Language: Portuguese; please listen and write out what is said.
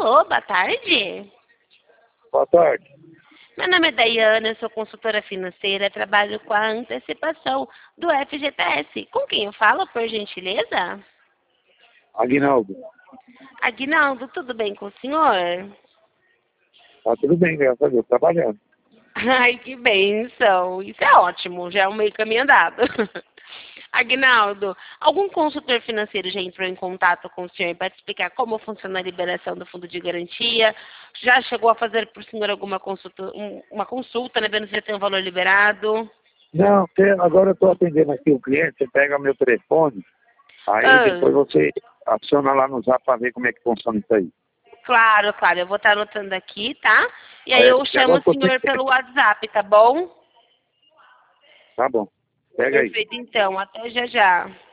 Alô, boa tarde. Boa tarde. Meu nome é Daiane, eu sou consultora financeira, trabalho com a antecipação do FGTS. Com quem eu falo, por gentileza? Aguinaldo. Aguinaldo, tudo bem com o senhor? Tá tudo bem, graças a Deus, trabalhando. Ai, que bênção. Isso é ótimo, já é um meio caminho andado. Aguinaldo, algum consultor financeiro já entrou em contato com o senhor para te explicar como funciona a liberação do fundo de garantia? Já chegou a fazer por senhor alguma consulta, uma consulta, né, vendo se já tem um valor liberado? Não, agora eu estou atendendo aqui o cliente, você pega meu telefone, aí Ah, depois você aciona lá no Zap para ver como é que funciona isso aí. claro, claro, eu vou estar anotando aqui, tá? E aí Aí, eu chamo agora o eu tô sem senhor tempo. pelo WhatsApp, tá bom? Tá bom, pega aí. Perfeito, então, até já já.